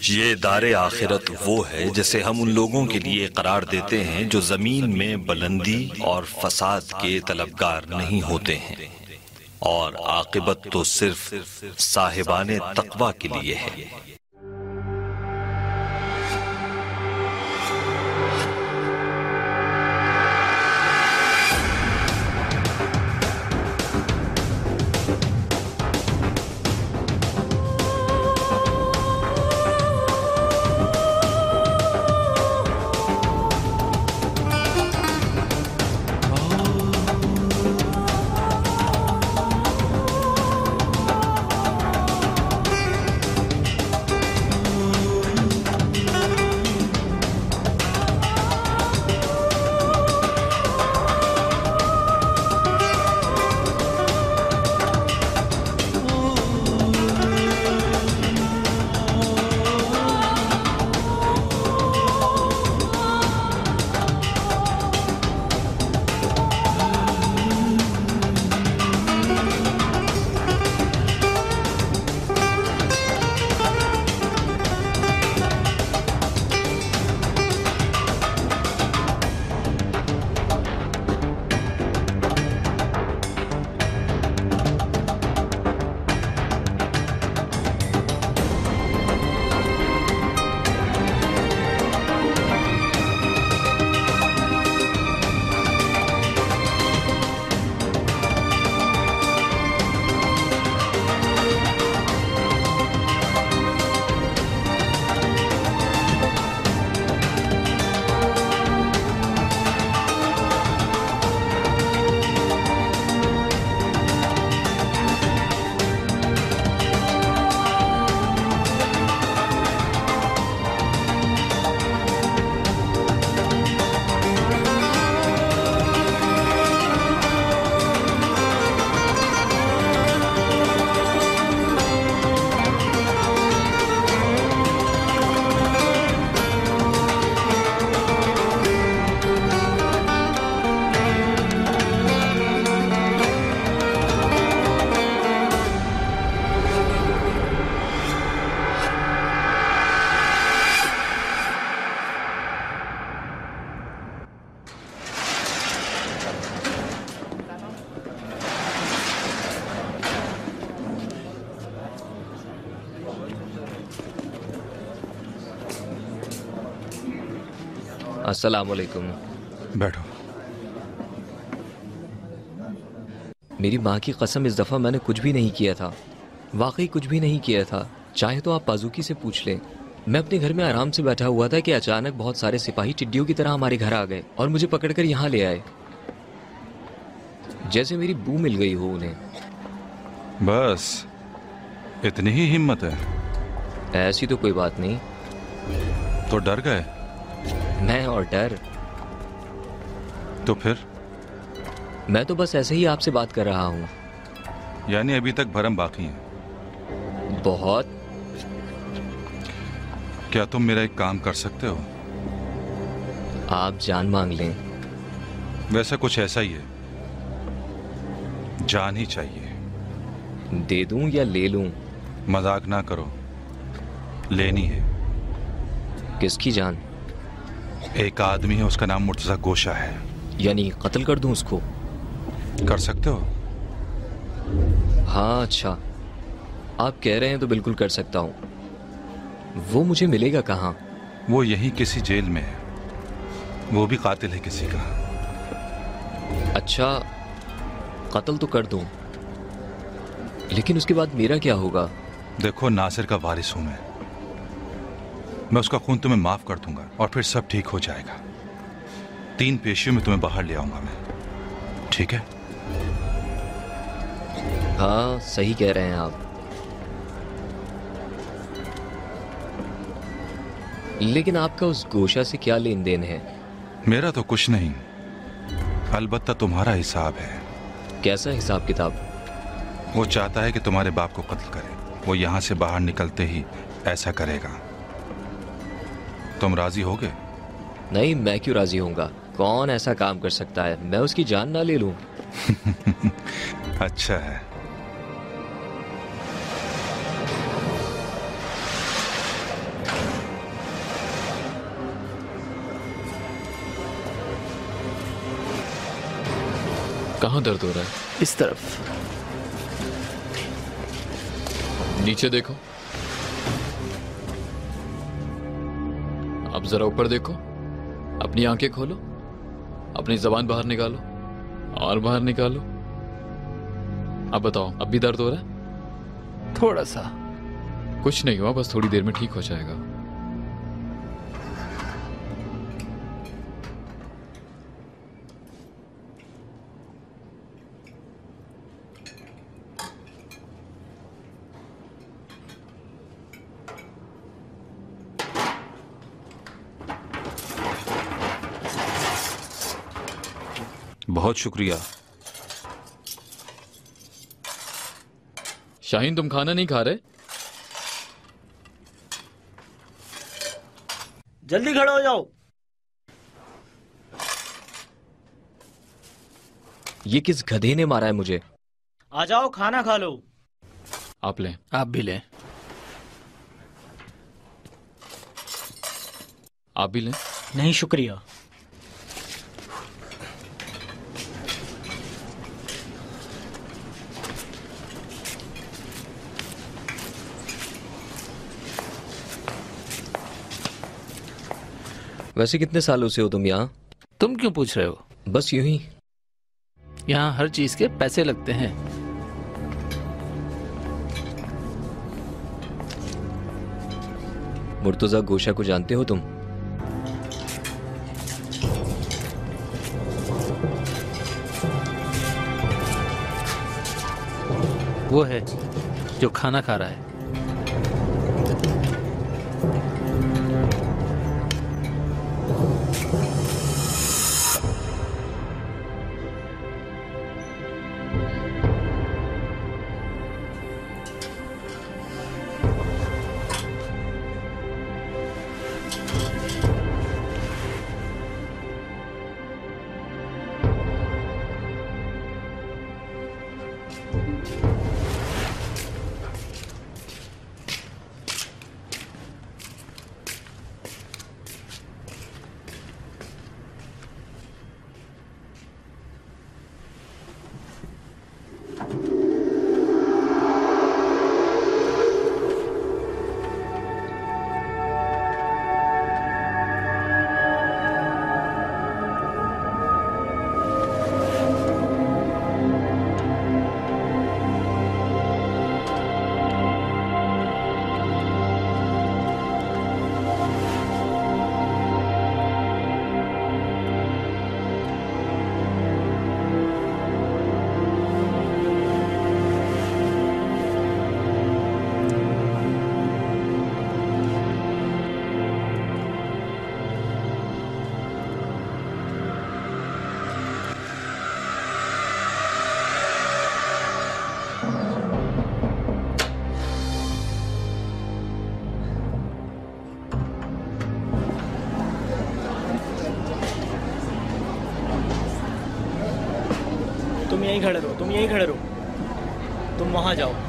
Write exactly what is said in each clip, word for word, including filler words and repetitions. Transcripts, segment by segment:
ये दारे आखिरत वो है जिसे हम उन लोगों के लिए करार देते हैं जो जमीन में बुलंदी और फसाद के तलबगार नहीं होते हैं, और आकिबत तो सिर्फ साहिबाने तकवा के लिए है। अस्सलाम वालेकुम। बैठो। मेरी माँ की कसम, इस दफ़ा मैंने कुछ भी नहीं किया था, वाकई कुछ भी नहीं किया था। चाहे तो आप बाजूकी से पूछ लें। मैं अपने घर में आराम से बैठा हुआ था कि अचानक बहुत सारे सिपाही टिड्डियों की तरह हमारे घर आ गए और मुझे पकड़कर यहाँ ले आए, जैसे मेरी बू मिल गई हो उन्हें। बस इतनी ही हिम्मत है? ऐसी तो कोई बात नहीं। तो डर गए? मैं और डर? तो फिर? मैं तो बस ऐसे ही आपसे बात कर रहा हूँ। यानी अभी तक भरम बाकी है? बहुत। क्या तुम मेरा एक काम कर सकते हो? आप जान मांग लें। वैसा कुछ ऐसा ही है, जान ही चाहिए। दे दूं या ले लूं? मजाक ना करो, लेनी है। किसकी जान? एक आदमी है, उसका नाम मुर्तजा गोशा है। यानी कत्ल कर दूं उसको? कर सकते हो? हाँ, अच्छा, आप कह रहे हैं तो बिल्कुल कर सकता हूँ। वो मुझे मिलेगा कहाँ? वो यहीं किसी जेल में है, वो भी कातिल है किसी का। अच्छा, कत्ल तो कर दूं, लेकिन उसके बाद मेरा क्या होगा? देखो, नासिर का वारिस हूं मैं मैं उसका खून तुम्हें माफ कर दूंगा और फिर सब ठीक हो जाएगा। तीन पेशियों में तुम्हें बाहर ले आऊंगा मैं, ठीक है? हाँ, सही कह रहे हैं आप। लेकिन आपका उस गोशा से क्या लेन देन है? मेरा तो कुछ नहीं, अलबत्ता तुम्हारा हिसाब है। कैसा हिसाब किताब? वो चाहता है कि तुम्हारे बाप को कत्ल करे। वो यहां से बाहर निकलते ही ऐसा करेगा। तुम राजी होगे? नहीं, मैं क्यों राजी होऊंगा? कौन ऐसा काम कर सकता है? मैं उसकी जान ना ले लूं? अच्छा है। कहाँ दर्द हो रहा है? इस तरफ। नीचे देखो। अब जरा ऊपर देखो। अपनी आंखें खोलो, अपनी जबान बाहर निकालो और बाहर निकालो। अब बताओ, अब भी दर्द हो रहा है? थोड़ा सा। कुछ नहीं हुआ, बस थोड़ी देर में ठीक हो जाएगा। बहुत शुक्रिया। शाहीन, तुम खाना नहीं खा रहे? जल्दी खड़े हो जाओ। ये किस गधे ने मारा है मुझे? आ जाओ, खाना खा लो। आप लें। आप भी लें। आप भी लें। नहीं शुक्रिया। वैसे कितने सालों से हो तुम यहाँ? तुम क्यों पूछ रहे हो? बस यूं ही। यहाँ हर चीज के पैसे लगते हैं। मुर्तजा गोशा को जानते हो तुम? वो है जो खाना खा रहा है। तुम यहीं खड़े रहो, तुम यहीं खड़े रहो। तुम वहां जाओ।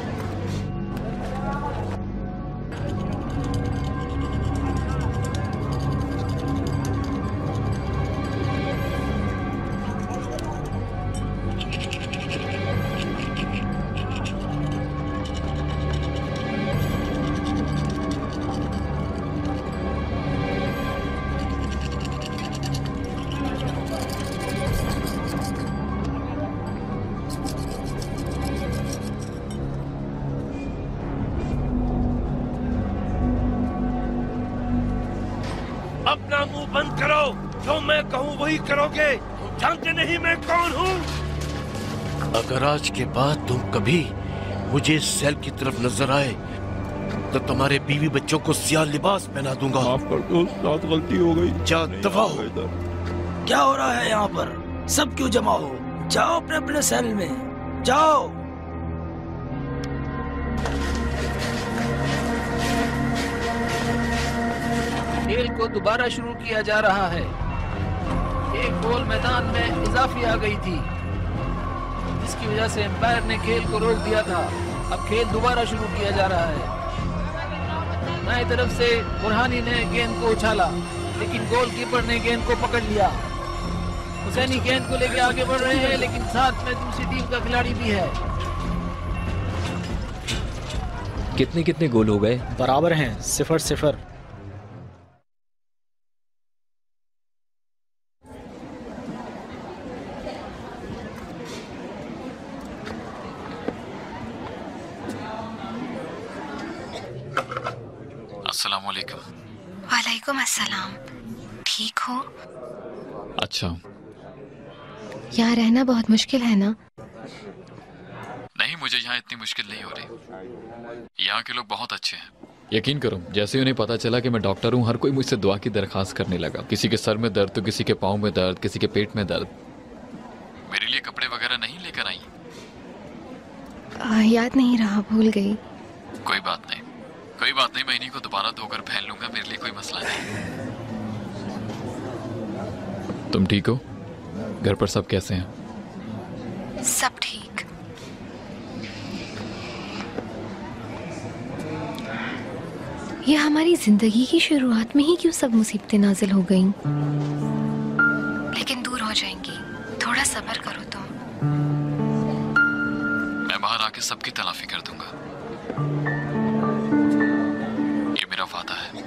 अपना मुंह बंद करो। जो मैं कहूँ वही करोगे। तुम जानते नहीं मैं कौन हूँ। अगर आज के बाद तुम कभी मुझे इस सेल की तरफ नजर आए तो तुम्हारे बीवी बच्चों को सियाह लिबास पहना दूंगा। माफ कर दो, साथ गलती हो गई। जा दफा हो। क्या हो रहा है यहाँ पर? सब क्यों जमा हो? जाओ अपने अपने सेल में जाओ। खेल को दोबारा शुरू किया जा रहा है। एक गोल मैदान में इजाफी आ गई थी, जिसकी वजह से एम्पायर ने खेल को रोक दिया था। अब खेल दोबारा शुरू किया जा रहा है। दाएं तरफ से बुरहानी ने गेंद को उछाला, लेकिन गोलकीपर ने गेंद को पकड़ लिया। हुसैनी गेंद को लेके आगे बढ़ रहे हैं, लेकिन साथ में दूसरी टीम का खिलाड़ी भी है। कितने कितने गोल हो गए? बराबर हैं, सिफर सिफर। अस्सलाम वालेकुम। वालेकुम अस्सलाम। ठीक हो? अच्छा। यहाँ रहना बहुत मुश्किल है ना? नहीं, मुझे यहाँ इतनी मुश्किल नहीं हो रही। यहाँ के लोग बहुत अच्छे हैं। यकीन करो, जैसे ही उन्हें पता चला कि मैं डॉक्टर हूँ, हर कोई मुझसे दुआ की दरखास्त करने लगा। किसी के सर में दर्द तो किसी के पाँव में दर्द, किसी के पेट में दर्द। मेरे लिए कपड़े वगैरह नहीं लेकर आई? आ, याद नहीं रहा, भूल गई। कोई बात नहीं, कोई बात नहीं, मैं इन्हीं को दोबारा धोकर पहन लूंगा, मेरे लिए कोई मसला नहीं। तुम ठीक हो? घर पर सब कैसे हैं? सब ठीक। ये हमारी जिंदगी की शुरुआत में ही क्यों सब मुसीबतें नाजिल हो गईं? लेकिन दूर हो जाएंगी, थोड़ा सब्र करो तुम। मैं बाहर आके सबकी तलाफी कर दूंगा, ये मेरा वादा है।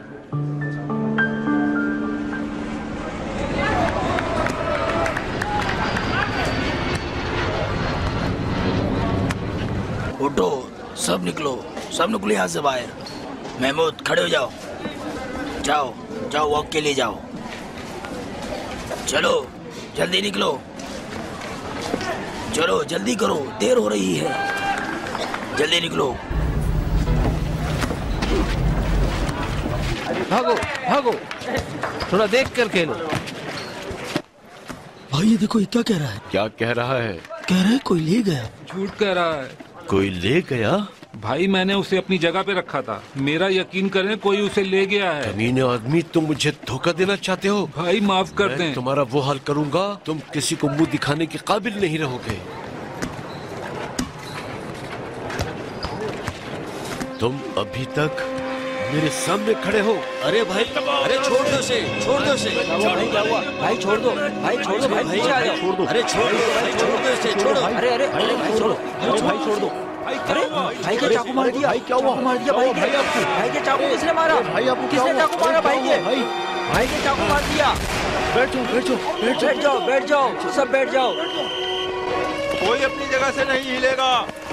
उठो, सब निकलो, सब निकलो यहाँ से बाहर। महमूद, खड़े हो जाओ। जाओ जाओ, वॉक के लिए जाओ। चलो जल्दी निकलो, चलो जल्दी करो, देर हो रही है, जल्दी निकलो। भागो भागो, थोड़ा देख कर खेलो। भाई ये देखो, ये क्या कह रहा है? क्या कह रहा है? कह रहा है कोई ले गया। झूठ कह रहा है। कोई ले गया? भाई मैंने उसे अपनी जगह पे रखा था, मेरा यकीन करें कोई उसे ले गया है। कमीने आदमी, तुम मुझे धोखा देना चाहते हो? भाई माफ कर दें। तुम्हारा वो हाल करूंगा, तुम किसी को मुंह दिखाने के काबिल नहीं रहोगे। तुम अभी तक मेरे सामने खड़े हो। अरे भाई, अरे छोड़ दो उसे, छोड़ दो उसे। भाई क्या हुआ? भाई छोड़ दो, भाई छोड़ दो, भाई पीछे आ जाओ। छोड़ दो, अरे छोड़ दो, भाई छोड़ दो इसे, छोड़ो। अरे अरे अरे भाई छोड़ो, भाई छोड़ दो। अरे भाई के चाकू मार दिया। भाई क्या हुआ? मार दिया भाई के। भाई के चाकू किसने मारा? भाई आपको किसने चाकू मारा? भाई के भाई के चाकू मार दिया। बैठ जाओ, बैठ जाओ, बैठ जाओ, बैठ जाओ, सब बैठ जाओ। कोई अपनी जगह से नहीं हिलेगा।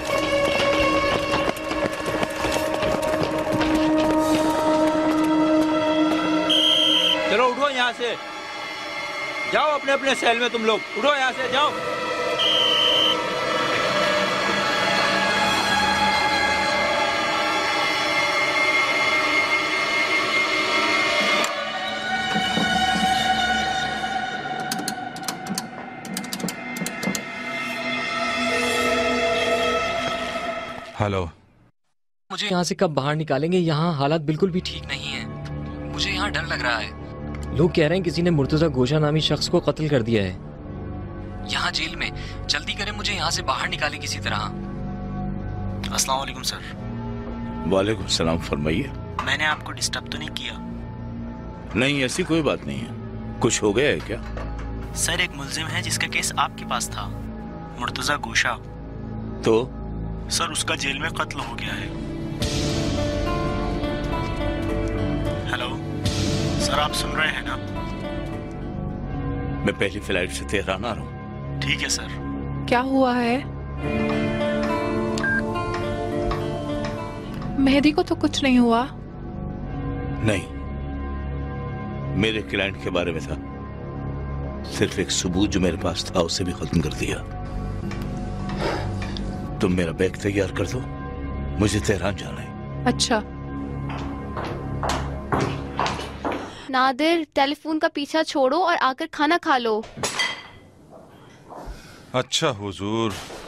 चलो उठो यहाँ से, जाओ अपने अपने सेल में। तुम लोग उठो यहाँ से, जाओ। हेलो। मुझे यहाँ से कब बाहर निकालेंगे? यहाँ हालात बिल्कुल भी ठीक नहीं है, मुझे यहाँ डर लग रहा है। लोग कह रहे हैं किसी ने मुर्तजा गोशा नामी शख्स को कत्ल कर दिया है यहाँ जेल में। जल्दी करें, मुझे यहाँ से बाहर निकालें किसी तरह। अस्सलाम वालेकुम सर। वालेकुम सलाम, फरमाइए। मैंने आपको डिस्टर्ब तो नहीं किया? नहीं, ऐसी कोई बात नहीं है। कुछ हो गया है क्या? सर एक मुल्जिम है जिसका केस आपके पास था, मुर्तजा गोशा। तो सर उसका जेल में कत्ल हो गया है। हेलो सर, आप सुन रहे हैं ना? मैं पहली फ्लाइट से तेहरान आ रहा हूँ। ठीक है सर। क्या हुआ है? मेहदी को तो कुछ नहीं हुआ? नहीं, मेरे क्लाइंट के बारे में था। सिर्फ एक सबूत जो मेरे पास था उसे भी खत्म कर दिया। तुम मेरा बैग तैयार कर दो, मुझे तेहरान जाना है। अच्छा। नादिर, टेलीफोन का पीछा छोड़ो और आकर खाना खा लो। अच्छा हुजूर।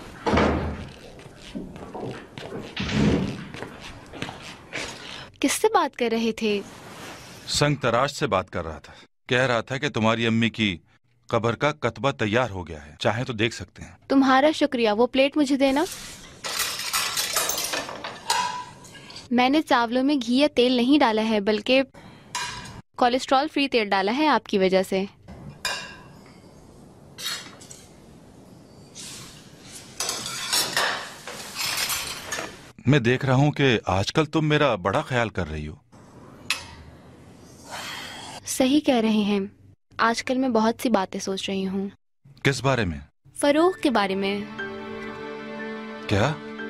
किससे बात कर रहे थे? संग तराश से बात कर रहा था। कह रहा था कि तुम्हारी अम्मी की कब्र का कतबा तैयार हो गया है, चाहे तो देख सकते हैं। तुम्हारा शुक्रिया, वो प्लेट मुझे देना। मैंने चावलों में घी या तेल नहीं डाला है, बल्कि कोलेस्ट्रॉल फ्री तेल डाला है आपकी वजह से। मैं देख रहा हूं कि आजकल तुम मेरा बड़ा ख्याल कर रही हो। सही कह रहे हैं, आजकल मैं बहुत सी बातें सोच रही हूँ। किस बारे में? फरोख के बारे में। क्या?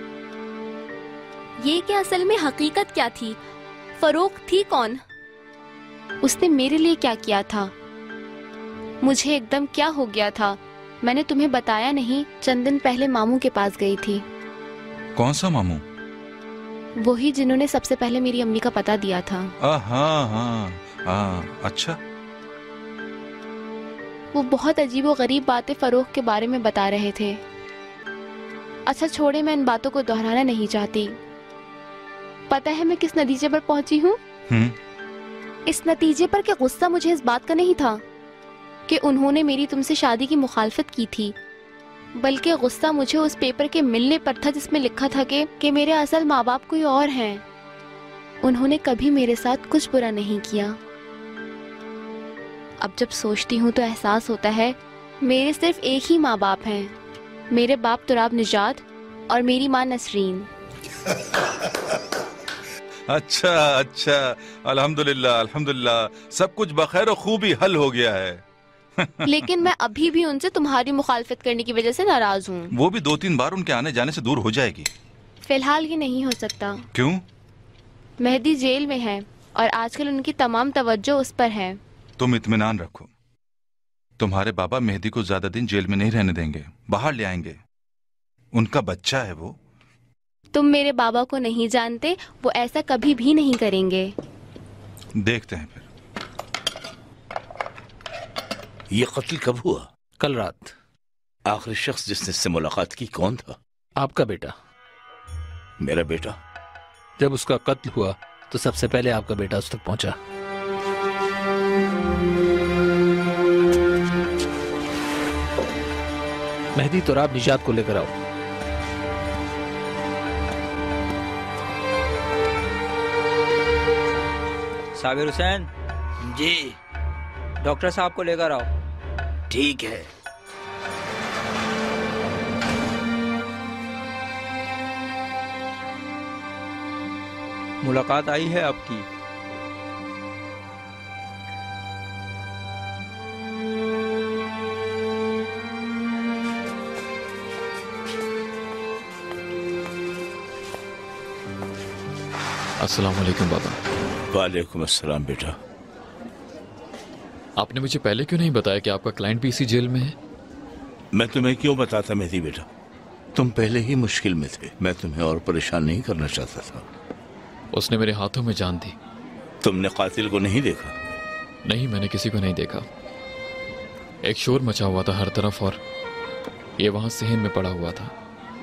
ये कि असल में हकीकत क्या थी? फरोख थी कौन? उसने मेरे लिए क्या किया था? मुझे एकदम क्या हो गया था? मैंने तुम्हें बताया नहीं, चंद दिन पहले मामू के पास गई थी। कौन सा मामू? वही जिन्होंने सबसे पहले मेरी अम्मी का पता दिया था। आ, हाँ हाँ हाँ, अच्छा। वो बहुत अजीब और गरीब बातें फरोख के बारे में बता रहे थे। अच्छा छोड़े, मैं इन बातों को दोहराना नहीं चाहती। पता है मैं किस नतीजे पर पहुंची हूँ? इस नतीजे पर कि गुस्सा मुझे इस बात का नहीं था कि उन्होंने मेरी तुमसे शादी की मुखालफत की थी, बल्कि गुस्सा मुझे उस पेपर के मिलने पर था जिसमें लिखा था कि, कि मेरे असल माँ बाप कोई और हैं। उन्होंने कभी मेरे साथ कुछ बुरा नहीं किया। अब जब सोचती हूँ तो एहसास होता है मेरे सिर्फ एक ही माँ बाप हैं, मेरे बाप तुराब निजात और मेरी माँ नसरीन। अच्छा अच्छा, अल्हम्दुलिल्लाह अल्हम्दुलिल्लाह, सब कुछ बखैर और खूबी हल हो गया है। लेकिन मैं अभी भी उनसे तुम्हारी मुखालफत करने की वजह से नाराज हूँ। वो भी दो तीन बार उनके आने जाने से दूर हो जाएगी। फिलहाल ये नहीं हो सकता। क्यों? मेहदी जेल में है और आजकल उनकी तमाम तवज्जो उस पर है। तुम इत्मीनान रखो, तुम्हारे बाबा मेहदी को ज्यादा दिन जेल में नहीं रहने देंगे, बाहर ले आएंगे। उनका बच्चा है वो। तुम मेरे बाबा को नहीं जानते, वो ऐसा कभी भी नहीं करेंगे। देखते हैं फिर। ये कत्ल कब हुआ? कल रात। आखिरी शख्स जिसने इससे मुलाकात की कौन था? आपका बेटा। मेरा बेटा? जब उसका कत्ल हुआ तो सबसे पहले आपका बेटा उस तक पहुंचा। मेहदी तुराब निजात को लेकर आओ। साबिर हुसैन जी। डॉक्टर साहब को लेकर आओ। ठीक है। मुलाकात आई है आपकी। अस्सलाम वालेकुम बाबा। वालेकुम अस्सलाम बेटा। आपने मुझे पहले क्यों नहीं बताया कि आपका क्लाइंट भी इसी जेल में है? मैं तुम्हें क्यों बताता मेहदी बेटा, तुम पहले ही मुश्किल में थे, मैं तुम्हें और परेशान नहीं करना चाहता था। उसने मेरे हाथों में जान दी। तुमने कातिल को नहीं देखा? नहीं, मैंने किसी को नहीं देखा। एक शोर मचा हुआ था हर तरफ और ये वहां सहन में पड़ा हुआ था।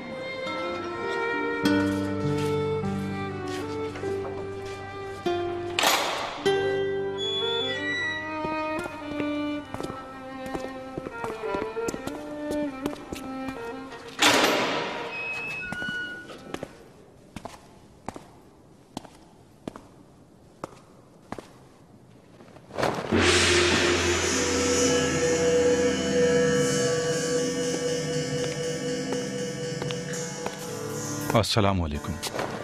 अस्सलाम वालेकुम।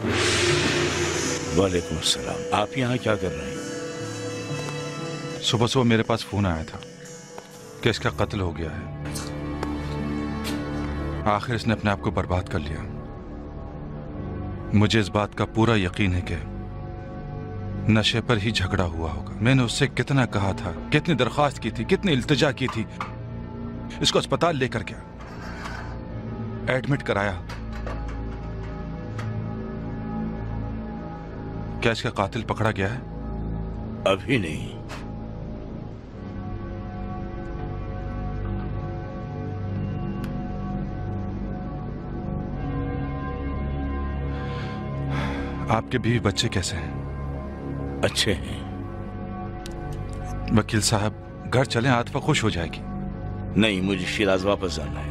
वालेकुम अस्सलाम। आप यहाँ क्या कर रहे हैं? सुबह सुबह मेरे पास फोन आया था कि इसका कत्ल हो गया है। आखिर इसने अपने आप को बर्बाद कर लिया। मुझे इस बात का पूरा यकीन है कि नशे पर ही झगड़ा हुआ होगा। मैंने उससे कितना कहा था, कितनी दरख्वास्त की थी, कितनी इल्तिजा की थी। इसको अस्पताल लेकर गया, एडमिट कराया। क्या इसका कातिल पकड़ा गया है? अभी नहीं। आपके बीवी बच्चे कैसे हैं? अच्छे हैं। वकील साहब, घर चलें, आतिफा खुश हो जाएगी। नहीं, मुझे शिराज वापस जाना है।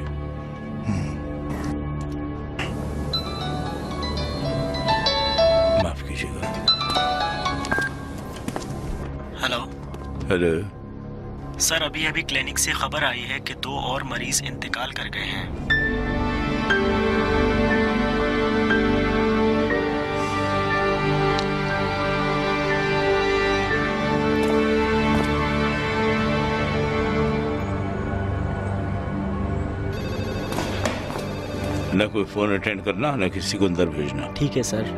माफ कीजिएगा। हेलो। हेलो सर, अभी अभी क्लिनिक से खबर आई है कि दो और मरीज इंतकाल कर गए हैं। न कोई फोन अटेंड करना, न किसी को अंदर भेजना। ठीक है सर।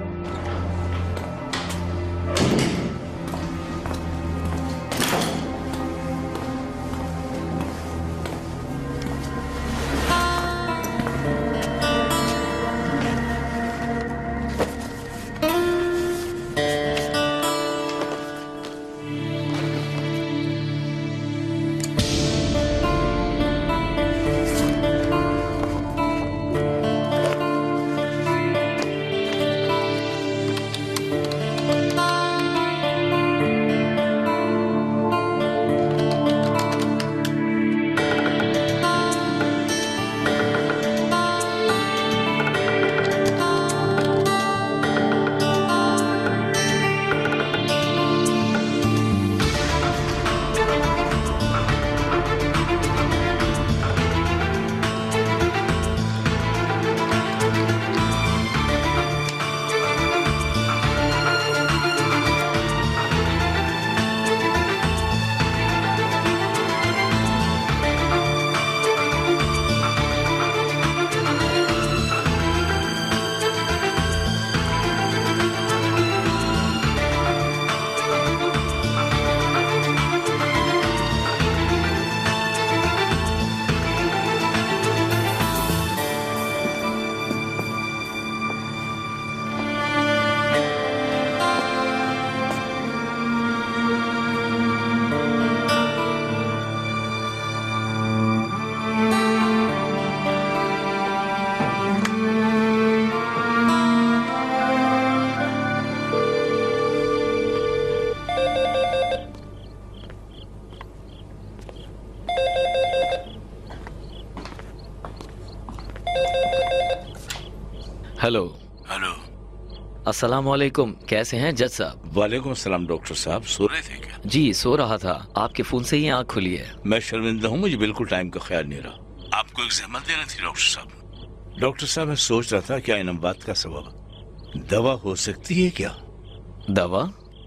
हेलो। हेलो। अस्सलाम वालेकुम, कैसे हैं जज साहब? वालेकुम अस्सलाम। डॉक्टर साहब सो रहे थे क्या? जी सो रहा था, आपके फोन से ही आँख खुली है। मैं शर्मिंदा हूँ, मुझे बिल्कुल टाइम का ख्याल नहीं रहा। आपको एक जहमत देनी थी डॉक्टर साहब। डॉक्टर साहब मैं सोच रहा था क्या इन बात का सबब दवा हो सकती है क्या? दवा?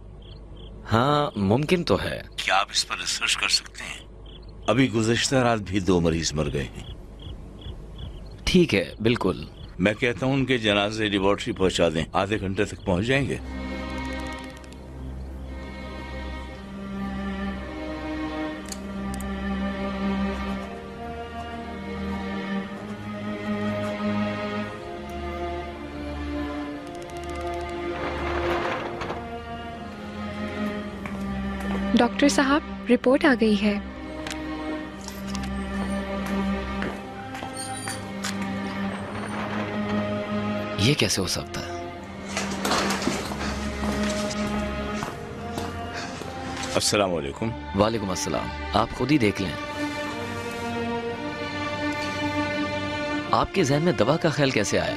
हाँ मुमकिन तो है। क्या आप इस पर रिसर्च कर सकते हैं? अभी गुज़श्ता रात भी दो मरीज मर गए हैं। ठीक है बिल्कुल। मैं कहता हूँ उनके जनाजे लेबोरेटरी पहुंचा दें, आधे घंटे तक पहुंच जाएंगे। डॉक्टर साहब रिपोर्ट आ गई है। ये कैसे हो सकता है? अस्सलाम वालेकुम। वालेकुम अस्सलाम। आप खुद ही देख लें। आपके जहन में दवा का ख्याल कैसे आया?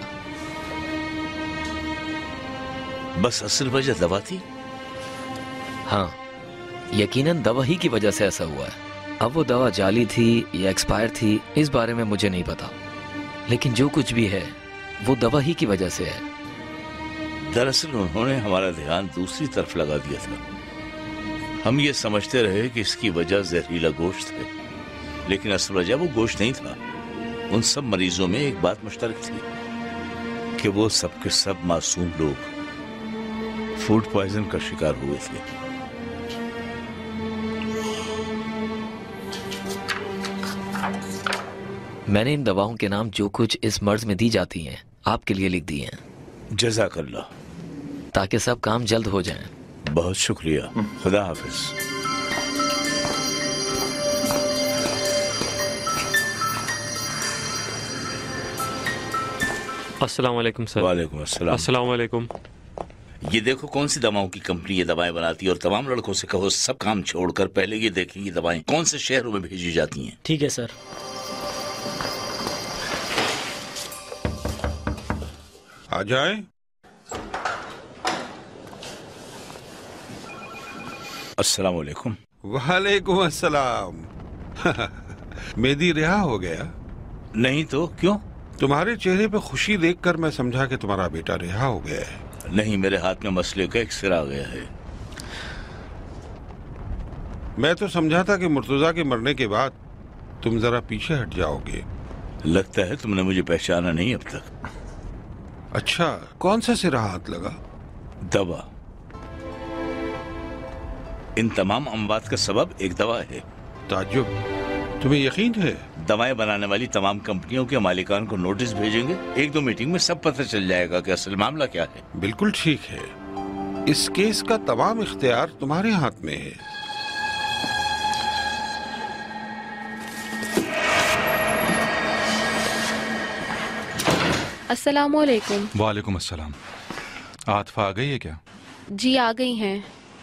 बस असल वजह दवा थी। हाँ यकीनन दवा ही की वजह से ऐसा हुआ है। अब वो दवा जाली थी या एक्सपायर थी इस बारे में मुझे नहीं पता, लेकिन जो कुछ भी है वो दवा ही की वजह से है। दरअसल उन्होंने हमारा ध्यान दूसरी तरफ लगा दिया था। हम ये समझते रहे कि इसकी वजह जहरीला गोश्त है, लेकिन असल वजह वो गोश्त नहीं था। उन सब मरीजों में एक बात मुश्तरक थी कि वो सब के सब मासूम लोग फूड पॉइजन का शिकार हुए थे। मैंने इन दवाओं के नाम जो कुछ इस मर्ज में दी जाती हैं आपके लिए लिख दिए हैं। जज़ाकल्लाह। ताकि सब काम जल्द हो जाएं। बहुत शुक्रिया। खुदा हाफिज। अस्सलाम वालेकुम सर। वालेकुम अस्सलाम। अस्सलाम वालेकुम। ये देखो कौन सी दवाओं की कंपनी ये दवाएं बनाती है, और तमाम लड़कों से कहो सब काम छोड़कर पहले ये देखें ये दवाएं कौन से शहरों में भेजी जाती हैं। ठीक है सर। आ जाए। अस्सलाम वालेकुम। वालेकुम अस्सलाम। मेहदी रिहा हो गया? नहीं तो क्यों? तुम्हारे चेहरे पे खुशी देखकर मैं समझा कि तुम्हारा बेटा रिहा हो गया है। नहीं, मेरे हाथ में मसले का एक सिरा आ गया है। मैं तो समझा था कि मुर्तजा के मरने के बाद तुम जरा पीछे हट जाओगे, लगता है तुमने मुझे पहचाना नहीं अब तक। अच्छा, कौन सा सिरा हाथ लगा? दवा। इन तमाम अमवात का सबब एक दवा है। ताज्जुब, तुम्हें यकीन है? दवाएं बनाने वाली तमाम कंपनियों के मालिकान को नोटिस भेजेंगे। एक दो मीटिंग में सब पता चल जाएगा कि असल मामला क्या है। बिल्कुल ठीक है। इस केस का तमाम इख्तियार तुम्हारे हाथ में है। अस्सलामुअलैकुम। वालेकुम अस्सलाम। आतफा आ गई है क्या? जी आ गई हैं।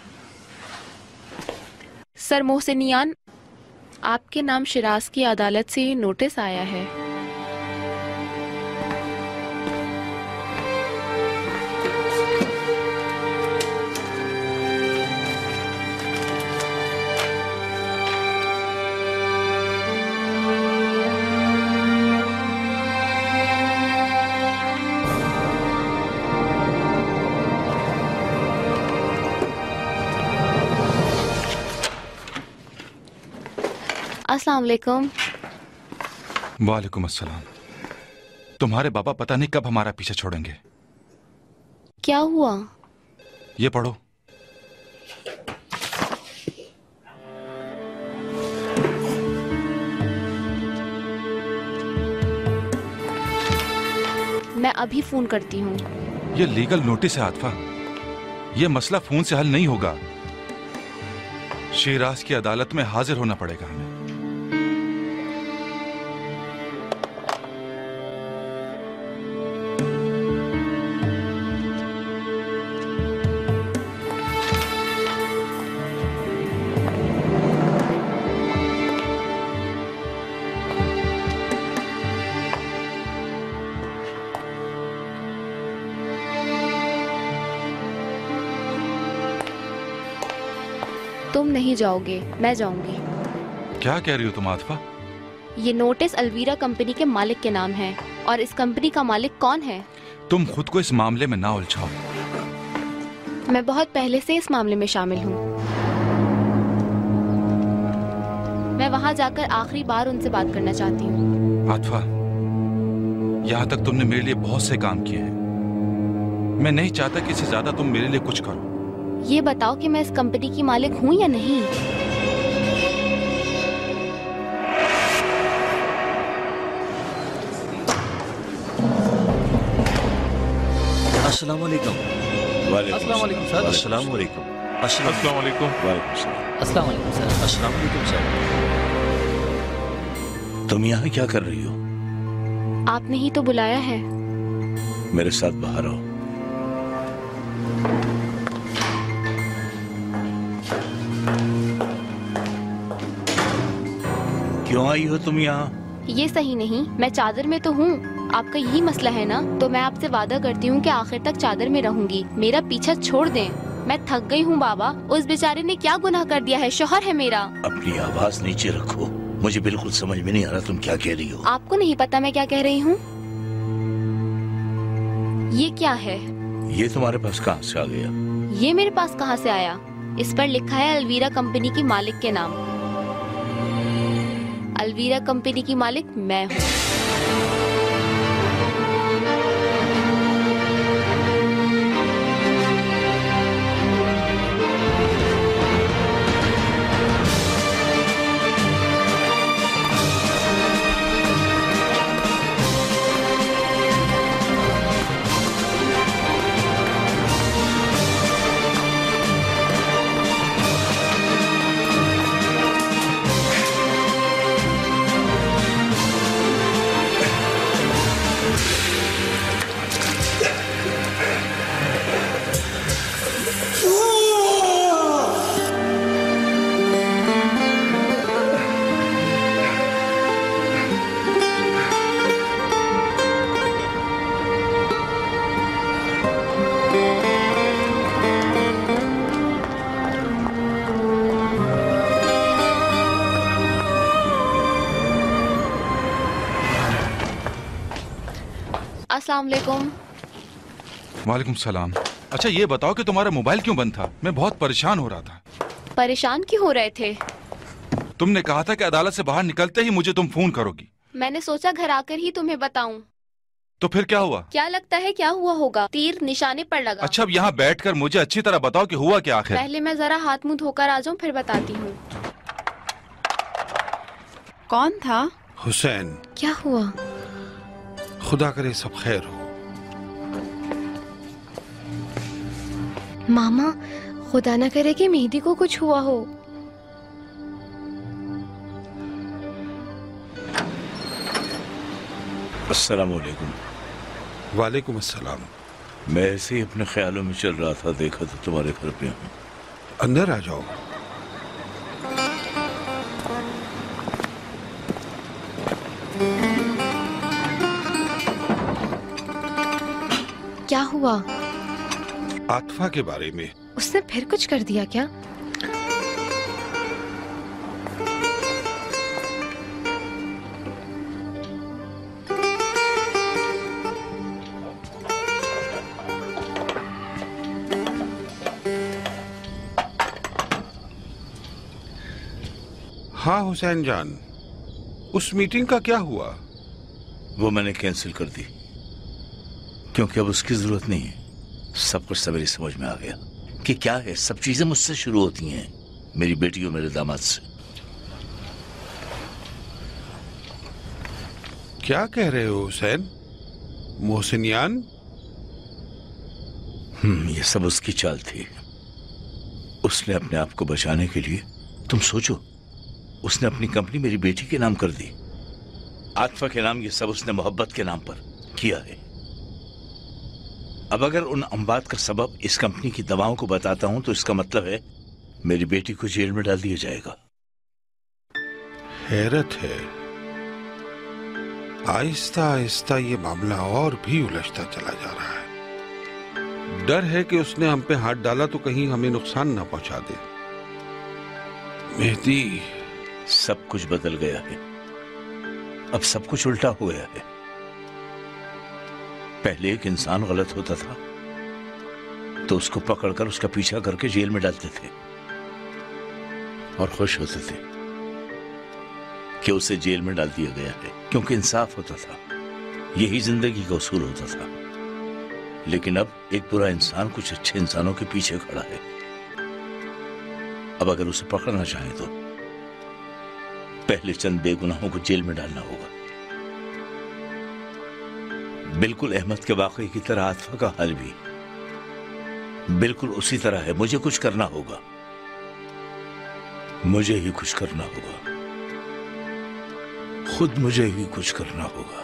सर मोहसिनियान, आपके नाम शिराज की अदालत से नोटिस आया है। अस्सलाम वालेकुम। वालेकुम अस्सलाम। तुम्हारे बाबा पता नहीं कब हमारा पीछे छोड़ेंगे। क्या हुआ? ये पढ़ो। मैं अभी फोन करती हूँ। ये लीगल नोटिस है आतफा। ये मसला फोन से हल नहीं होगा। शिराज की अदालत में हाजिर होना पड़ेगा हमें। तुम नहीं जाओगे, मैं जाऊंगी। क्या कह रही हो तुम आतफा? ये नोटिस अलवीरा कंपनी के मालिक के नाम है। और इस कंपनी का मालिक कौन है? तुम खुद को इस मामले में ना उलझाओ। मैं बहुत पहले से इस मामले में शामिल हूँ। मैं वहाँ जाकर आखिरी बार उनसे बात करना चाहती हूँ। आतफा, यहाँ तक तुमने मेरे लिए बहुत से काम किए हैं। मैं नहीं चाहता कि इससे ज्यादा तुम मेरे लिए कुछ करो। ये बताओ कि मैं इस कंपनी की मालिक हूँ या नहीं? अस्सलाम वालेकुम। अस्सलाम वालेकुम सर। अस्सलाम वालेकुम। अस्सलाम वालेकुम। अस्सलाम वालेकुम सर। अस्सलाम वालेकुम सर। तुम यहाँ क्या कर रही हो? आपने ही तो बुलाया है। मेरे साथ बाहर आओ। क्यों आई हो तुम यहाँ? ये सही नहीं, मैं चादर में तो हूँ। आपका यही मसला है ना? तो मैं आपसे वादा करती हूँ कि आखिर तक चादर में रहूंगी। मेरा पीछा छोड़ दें। मैं थक गई हूँ बाबा। उस बेचारे ने क्या गुनाह कर दिया है? शौहर है मेरा। अपनी आवाज नीचे रखो। मुझे बिल्कुल समझ में नहीं आ रहा तुम क्या कह रही हो। आपको नहीं पता मैं क्या कह रही हूँ? ये क्या है? ये तुम्हारे पास कहाँ से आ गया? ये मेरे पास कहाँ से आया? इस पर लिखा है अलवीरा कंपनी की मालिक के नाम। अलवीरा कंपनी की मालिक मैं हूँ। अस्सलाम वालेकुम। वालेकुम सलाम। अच्छा ये बताओ कि तुम्हारा मोबाइल क्यों बंद था? मैं बहुत परेशान हो रहा था। परेशान क्यों हो रहे थे? तुमने कहा था कि अदालत से बाहर निकलते ही मुझे तुम फोन करोगी। मैंने सोचा घर आकर ही तुम्हें बताऊं। तो फिर क्या हुआ? क्या लगता है क्या हुआ होगा? तीर निशाने पर लगा। अच्छा, अब यहाँ बैठकर मुझे अच्छी तरह बताओ कि हुआ क्या आखिर। पहले मैं जरा हाथ मुंह धोकर आ जाऊं, फिर बताती हूँ। कौन था? हुसैन। क्या हुआ? खुदा करे सब खैर हो। मामा, खुदा न करे कि मेहदी को कुछ हुआ हो। अस्सलाम वालेकुम। वालेकुम अस्सलाम। मैं ऐसे ही अपने ख्यालों में चल रहा था, देखा तो तुम्हारे घर पे हूँ। अंदर आ जाओ। क्या हुआ? आतिफा के बारे में। उसने फिर कुछ कर दिया क्या? हाँ हुसैन जान, उस मीटिंग का क्या हुआ? वो मैंने कैंसिल कर दी, क्योंकि अब उसकी जरूरत नहीं है। सब कुछ सवेरे समझ में आ गया कि क्या है। सब चीजें मुझसे शुरू होती हैं, मेरी बेटी और मेरे दामाद से। क्या कह रहे हो हुसैन? मोहसिनियान? हम्म ये सब उसकी चाल थी। उसने अपने आप को बचाने के लिए, तुम सोचो, उसने अपनी कंपनी मेरी बेटी के नाम कर दी। आतिफा के नाम। ये सब उसने मोहब्बत के नाम पर किया है। अब अगर उन अम्बात का सबब इस कंपनी की दवाओं को बताता हूं तो इसका मतलब है मेरी बेटी को जेल में डाल दिया जाएगा। हैरत है, आहिस्ता आहिस्ता ये मामला और भी उलझता चला जा रहा है। डर है कि उसने हम पे हाथ डाला तो कहीं हमें नुकसान ना पहुंचा दे। मेहदी, सब कुछ बदल गया है। अब सब कुछ उल्टा हो गया है। पहले एक इंसान गलत होता था तो उसको पकड़कर उसका पीछा करके जेल में डालते थे और खुश होते थे कि उसे जेल में डाल दिया गया है, क्योंकि इंसाफ होता था। यही जिंदगी का उसूल होता था। लेकिन अब एक बुरा इंसान कुछ अच्छे इंसानों के पीछे खड़ा है। अब अगर उसे पकड़ना चाहे तो पहले चंद बेगुनाहों को जेल में डालना होगा। बिल्कुल अहमद के वाकई की तरह आतिफा का हाल भी बिल्कुल उसी तरह है। मुझे कुछ करना होगा, मुझे ही कुछ करना होगा, खुद मुझे ही कुछ करना होगा।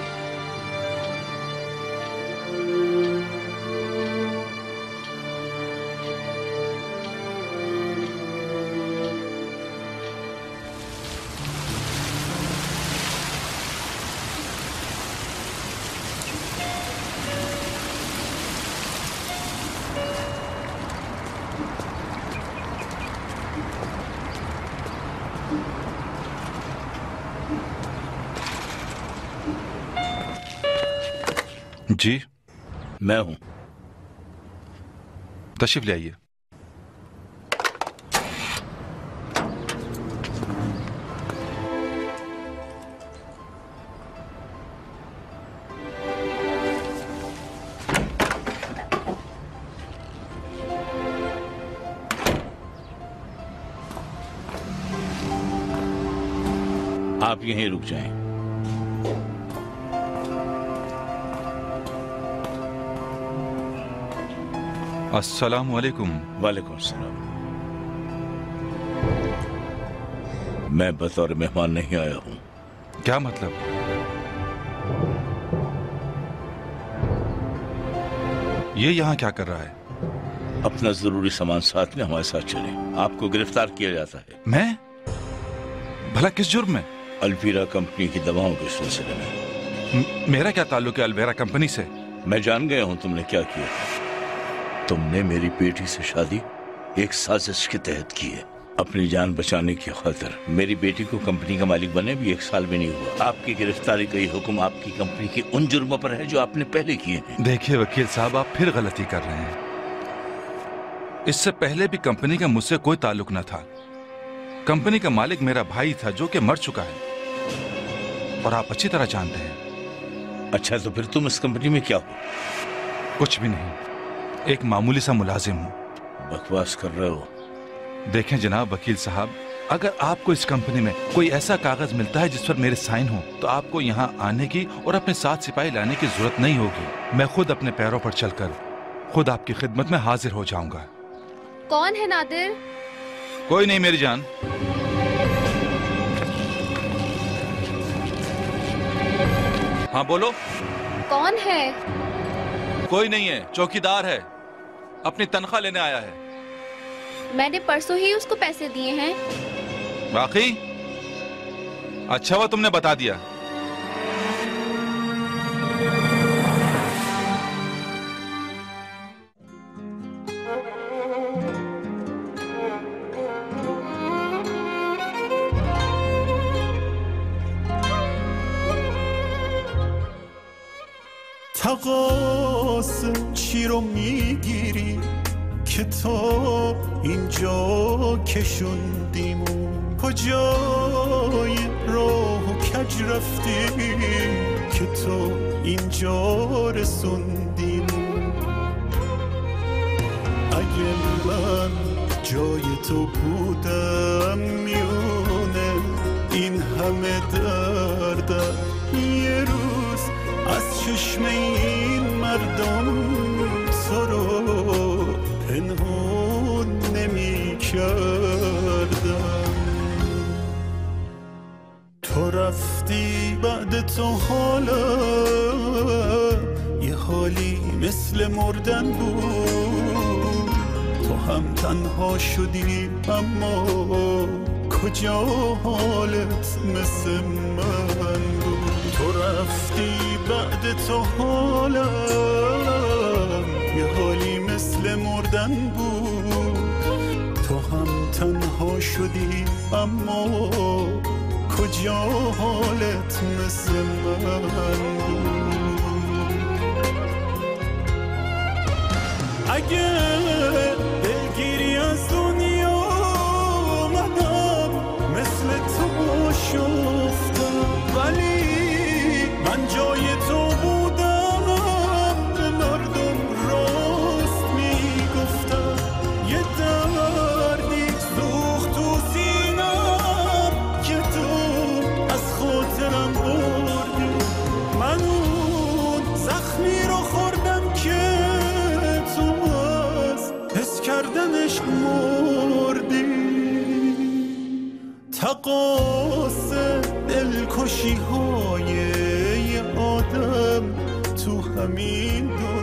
जी, मैं हूं। तशरीफ ले आइए। आप यहीं रुक जाएं। अस्सलाम वालेकुम। वालेकुम अस्सलाम। मैं बतौर मेहमान नहीं आया हूं। क्या मतलब? ये यहाँ क्या कर रहा है? अपना जरूरी सामान साथ में हमारे साथ चले। आपको गिरफ्तार किया जाता है। मैं? भला किस जुर्म में? अलवीरा कंपनी की दवाओं के सिलसिले में। म मेरा क्या ताल्लुक है अलवीरा कंपनी से? मैं जान गया हूं तुमने क्या किया। तुमने मेरी बेटी से शादी एक साजिश के तहत की है। अपनी जान बचाने की खातिर मेरी बेटी को कंपनी का मालिक बने भी एक साल भी नहीं हुआ। आपकी गिरफ्तारी का ये हुक्म आपकी कंपनी के उन जुर्मों पर है जो आपने पहले किए हैं। देखिए वकील साहब, आप फिर गलती कर रहे हैं। इससे पहले भी कंपनी का मुझसे कोई ताल्लुक न था। कंपनी का मालिक मेरा भाई था जो कि मर चुका है। और आप अच्छी तरह जानते हैं। अच्छा, तो फिर तुम इस कंपनी में क्या हो? कुछ भी नहीं, एक मामूली सा मुलाजिम हूँ। बकवास कर रहे हो। देखें जनाब वकील साहब, अगर आपको इस कंपनी में कोई ऐसा कागज मिलता है जिस पर मेरे साइन हो, तो आपको यहाँ आने की और अपने साथ सिपाही लाने की जरूरत नहीं होगी। मैं खुद अपने पैरों पर चलकर खुद आपकी खिदमत में हाजिर हो जाऊंगा। कौन है नादिर? कोई नहीं मेरी जान। हाँ बोलो। कौन है? कोई नहीं है, चौकीदार है, अपनी तनख्वाह लेने आया है। मैंने परसों ही उसको पैसे दिए हैं। वाकई? अच्छा हुआ तुमने बता दिया। تقاس چی رو میگیری که تو اینجا کشوندیمون، کجای راه و کج رفتی که تو اینجا رسوندیمون. اگه من جای تو بودم میونه این همه دردم یه روز از چشم این مردم تو رو پنهون نمی کردم. تو رفتی بعد تو حالا یه حالی مثل مردن بود. تو هم تنها شدی اما کجا حالت مثل من بود. تو رفتی بعد تو حالا یه حالی مثل مردن بود. تو هم تنها شدی اما کجا حالت مثل من بود. اگه دلگیری از دنیا منم مثل تو شفتم، ولی من جای تو بودم به مردم راست میگفتم. یه دردی سوخت تو سینم که تو از خاطرم بردی. من اون زخمی رو خوردم که تو از حس کردنش مردی. تقاس دلکشی های یه آدم تو همین دنیا